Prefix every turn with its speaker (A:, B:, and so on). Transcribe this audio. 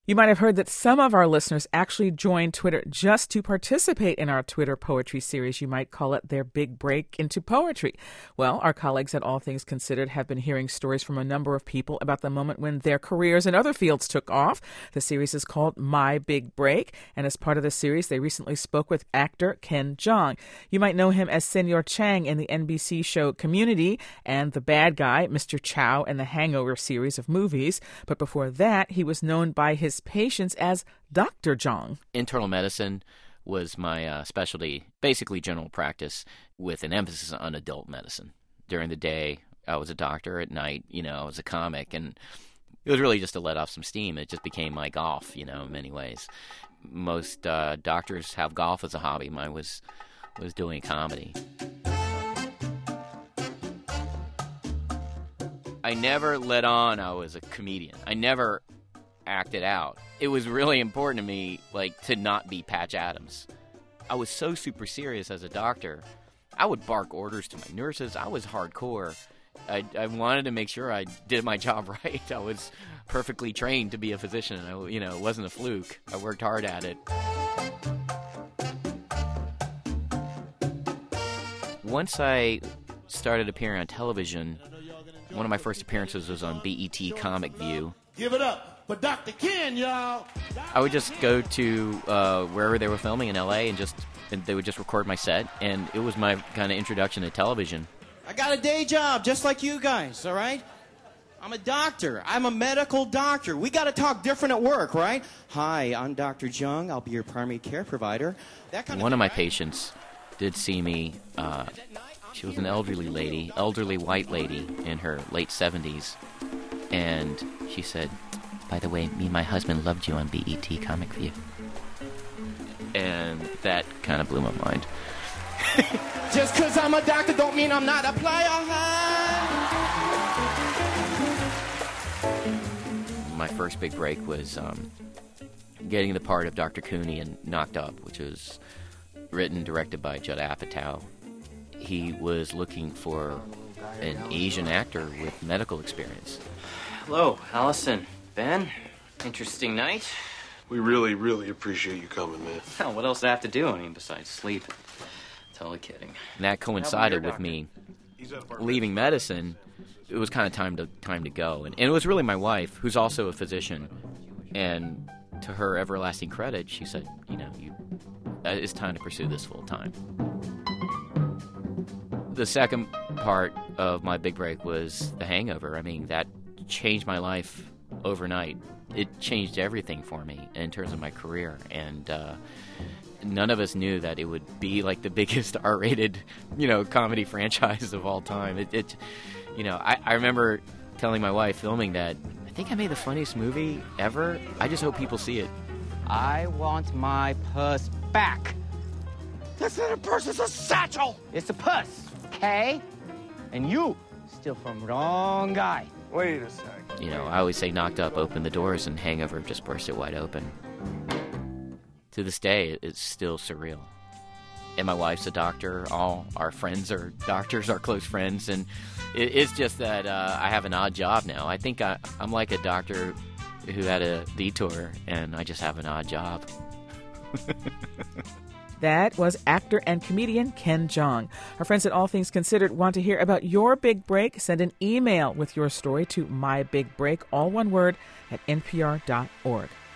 A: You might have heard that some of our listeners actually joined Twitter just to participate in our Twitter poetry series. You might call it their big break into poetry. Well, our colleagues at All Things Considered have been hearing stories from a number of people about the moment when their careers in other fields took off. The series is called My Big Break, and as part of the series, they recently spoke with actor Ken Jeong. You might know him as Senor Chang in the NBC show Community and the bad guy, Mr. Chow, in the Hangover series of movies. But before that, he was known by his patients as Dr. Jeong.
B: Internal medicine was my specialty, basically general practice with an emphasis on adult medicine. During the day, I was a doctor. At night, I was a comic, and it was really just to let off some steam. It just became my golf, in many ways. Most doctors have golf as a hobby. Mine was doing comedy. I never let on I was a comedian. I never acted out. It was really important to me, to not be Patch Adams. I was so super serious as a doctor. I would bark orders to my nurses. I was hardcore. I wanted to make sure I did my job right. I was perfectly trained to be a physician. It wasn't a fluke. I worked hard at it. Once I started appearing on television, one of my first appearances was on BET Comic View.
C: Give it up for Dr. Ken, y'all.
B: I would just go to wherever they were filming in L.A. and they would just record my set, and it was my kind of introduction to television.
D: I got a day job just like you guys, all right? I'm a doctor. I'm a medical doctor. We got to talk different at work, right? Hi, I'm Dr. Jeong. I'll be your primary care provider.
B: One of my patients did see me. She was an elderly white lady in her late 70s, and she said, "By the way, me and my husband loved you on BET Comic View." And that kind of blew my mind.
D: Just because I'm a doctor don't mean I'm not a player.
B: My first big break was getting the part of Dr. Cooney in Knocked Up, which was written, directed by Judd Apatow. He was looking for an Asian actor with medical experience.
E: Hello, Allison. Ben, interesting night.
F: We really, really appreciate you coming, man.
E: Hell, what else do I have to do? Besides sleep. Totally kidding.
B: And that coincided with me leaving medicine. It was kind of time to go. And it was really my wife, who's also a physician. And to her everlasting credit, she said, it's time to pursue this full time. The second part of my big break was The Hangover. That changed my life overnight. It changed everything for me in terms of my career, and none of us knew that it would be like the biggest R-rated, comedy franchise of all time. I remember telling my wife filming that, I think I made the funniest movie ever. I just hope people see it.
G: I want my purse back.
C: That's not a purse, it's a satchel.
G: It's a purse, okay? And you steal from wrong guy.
F: Wait a second.
B: I always say Knocked Up opened the doors and Hangover just burst it wide open. To this day, it's still surreal. And my wife's a doctor. All our friends are doctors, our close friends. And it's just that I have an odd job now. I think I'm like a doctor who had a detour, and I just have an odd job.
A: That was actor and comedian Ken Jeong. Our friends at All Things Considered want to hear about your big break. Send an email with your story to mybigbreak, all one word, at npr.org.